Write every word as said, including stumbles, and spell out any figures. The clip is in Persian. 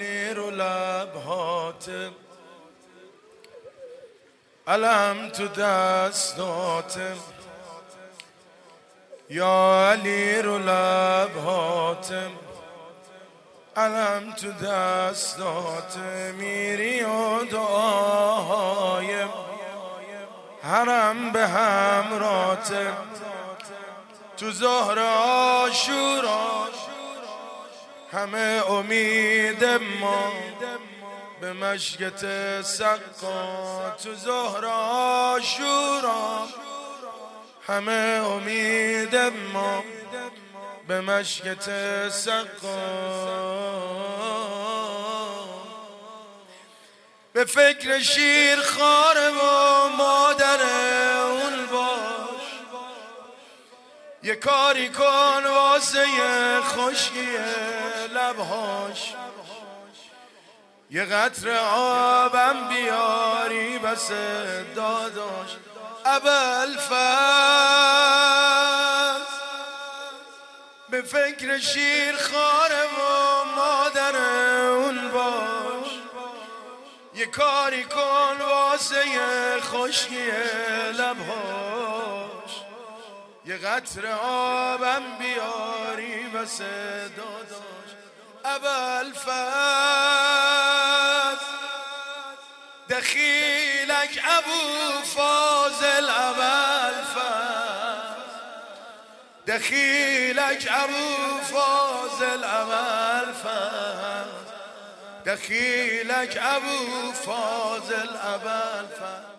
علی رو لبهات، علم تو دستات، یا علی رو لبهات، علم تو دستات. میری و دعاهای حرم به همرات، تو ظهر عاشورا همه امید ما به مشیت سقا. تو ظهر عاشورا همه امید ما به مشیت سقا. به فکر شیر خاره و مادر اون باش، یه کاری کن واسه خشکی لبهاش، یه قطره آبم بیاری بس داداش. ابوالفضل به فکر شیر خاره و مادر اون باش، یه کاری کن واسه خشکی لبهاش، یه قطره آبم بیاری بس داداش. ابوالفضل دخیلک ابو فاضل، ابوالفضل دخیلک ابو فاضل، ابوالفضل دخیلک ابو فاضل، ابوالفضل